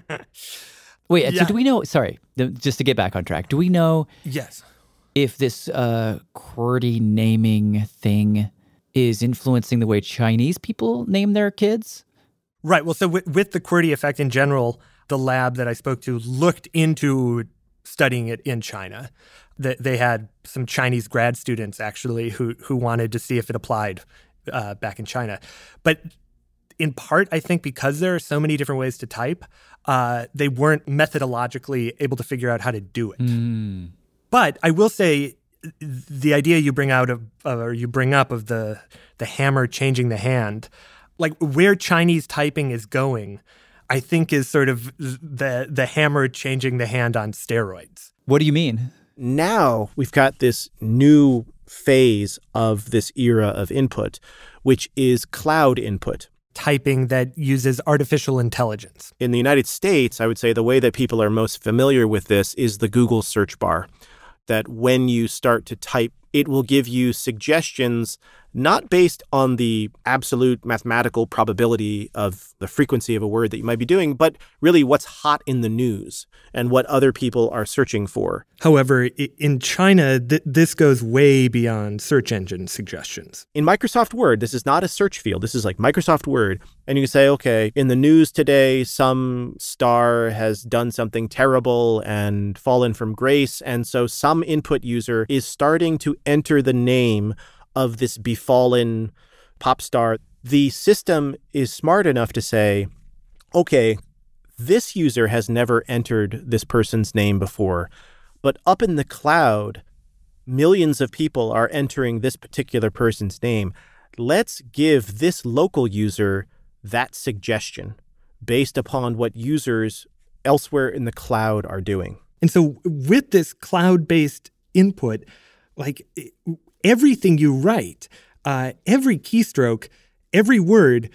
Wait, Yeah. so do we know, sorry, th- just to get back on track, do we know Yes. if this uh, QWERTY naming thing is influencing the way Chinese people name their kids? Right. Well, so with, with the QWERTY effect in general, the lab that I spoke to looked into studying it in China. That they had some Chinese grad students actually who who wanted to see if it applied uh, back in China. But in part, I think because there are so many different ways to type, uh, they weren't methodologically able to figure out how to do it. Mm. But I will say the idea you bring out of or you bring up of the the hammer changing the hand, like where Chinese typing is going, I think is sort of the the hammer changing the hand on steroids. What do you mean? Now we've got this new phase of this era of input, which is cloud input. Typing that uses artificial intelligence. In the United States, I would say the way that people are most familiar with this is the Google search bar. That when you start to type, it will give you suggestions not based on the absolute mathematical probability of the frequency of a word that you might be doing, but really what's hot in the news and what other people are searching for. However, i- in China, th- this goes way beyond search engine suggestions. In Microsoft Word, this is not a search field. This is like Microsoft Word. And you can say, okay, in the news today, some star has done something terrible and fallen from grace. And so some input user is starting to enter the name of this befallen pop star. The system is smart enough to say, okay, this user has never entered this person's name before, but up in the cloud, millions of people are entering this particular person's name. Let's give this local user that suggestion based upon what users elsewhere in the cloud are doing. And so with this cloud-based input, like everything you write, uh, every keystroke, every word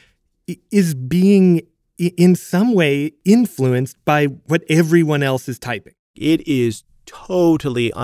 is being in some way influenced by what everyone else is typing. It is totally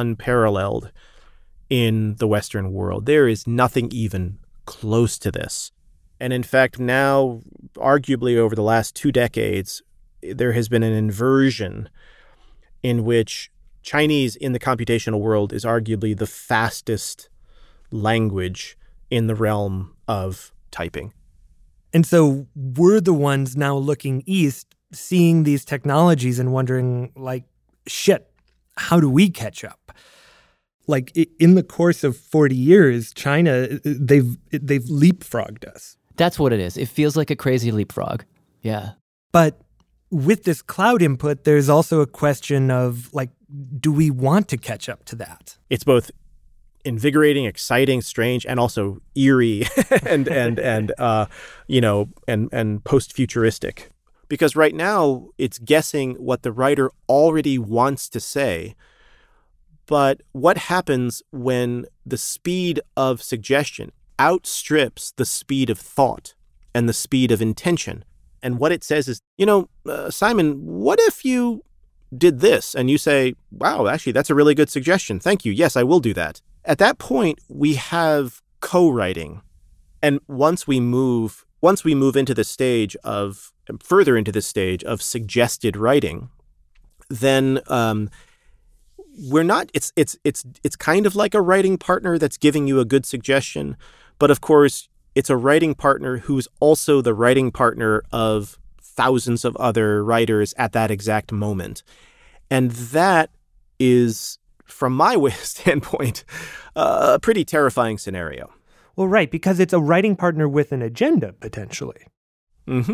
unparalleled in the Western world. There is nothing even close to this. And in fact, now, arguably over the last two decades, there has been an inversion in which Chinese in the computational world is arguably the fastest language in the realm of typing. And so we're the ones now looking east, seeing these technologies and wondering, like, shit, how do we catch up? Like, in the course of forty years, China, they've they've leapfrogged us. That's what it is. It feels like a crazy leapfrog. Yeah. But with this cloud input, there's also a question of, like, do we want to catch up to that? It's both invigorating, exciting, strange, and also eerie and and and uh, you know, and and post-futuristic. Because right now it's guessing what the writer already wants to say. But what happens when the speed of suggestion outstrips the speed of thought and the speed of intention? And what it says is, you know, uh, Simon, what if you did this? And you say, wow, actually, that's a really good suggestion. Thank you. Yes, I will do that. At that point, we have co-writing. And once we move, once we move into the stage of, further into the stage of suggested writing, then um, we're not, it's, it's, it's, it's kind of like a writing partner that's giving you a good suggestion. But of course, it's a writing partner who's also the writing partner of thousands of other writers at that exact moment. And that is, from my standpoint, uh, a pretty terrifying scenario. Well, right, because it's a writing partner with an agenda, potentially. Mm-hmm.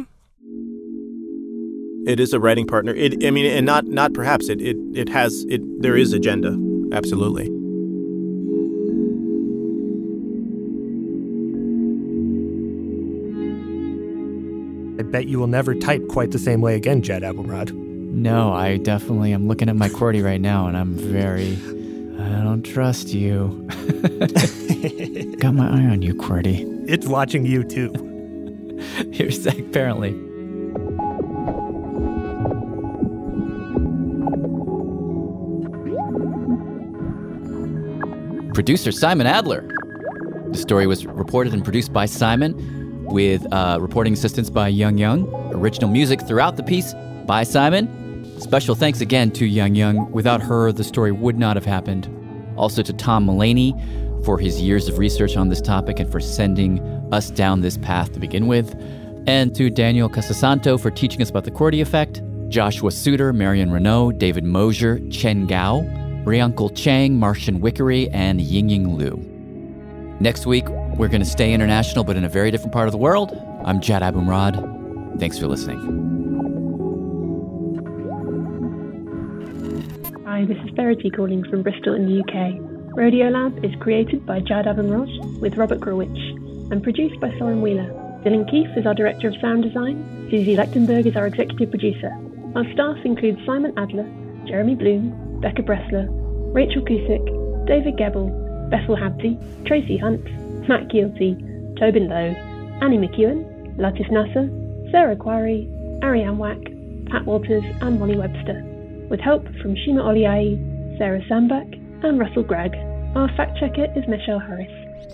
It is a writing partner. It, I mean, and not not perhaps. It it it has it. There is agenda. Absolutely. I bet you will never type quite the same way again, Jed Abumrad. No, I definitely am looking at my QWERTY right now, and I'm very, I don't trust you. Got my eye on you, QWERTY. It's watching you, too. Here's apparently. Producer Simon Adler. The story was reported and produced by Simon, with uh, reporting assistance by Young Young. Original music throughout the piece by Simon. Special thanks again to Young Young. Without her, the story would not have happened. Also to Tom Mullaney for his years of research on this topic and for sending us down this path to begin with. And to Daniel Casasanto for teaching us about the QWERTY effect. Joshua Suter, Marion Renaud, David Mosier, Chen Gao, Riuncle Chang, Martian Wickery, and Yingying Liu. Next week, we're going to stay international, but in a very different part of the world. I'm Jad Abumrad. Thanks for listening. Hi, this is Verity calling from Bristol in the U K. Radiolab is created by Jad Abumrad with Robert Growich and produced by Soren Wheeler. Dylan Keefe is our Director of Sound Design. Susie Lechtenberg is our Executive Producer. Our staff includes Simon Adler, Jeremy Bloom, Becca Bressler, Rachel Cusick, David Gebel, Bethel Habty, Tracy Hunt, Matt Keelty, Tobin Lowe, Annie McEwen, Latif Nasser, Sarah Quarry, Ariane Wack, Pat Walters and Molly Webster, with help from Shima Oliai, Sarah Sambach and Russell Gregg. Our fact checker is Michelle Harris.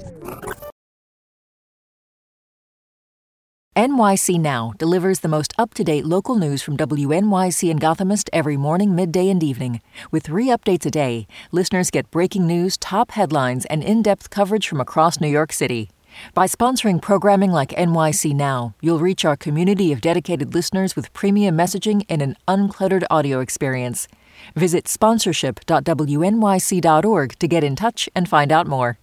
N Y C Now delivers the most up-to-date local news from W N Y C and Gothamist every morning, midday, and evening. With three updates a day, listeners get breaking news, top headlines, and in-depth coverage from across New York City. By sponsoring programming like N Y C Now, you'll reach our community of dedicated listeners with premium messaging and an uncluttered audio experience. Visit sponsorship dot W N Y C dot org to get in touch and find out more.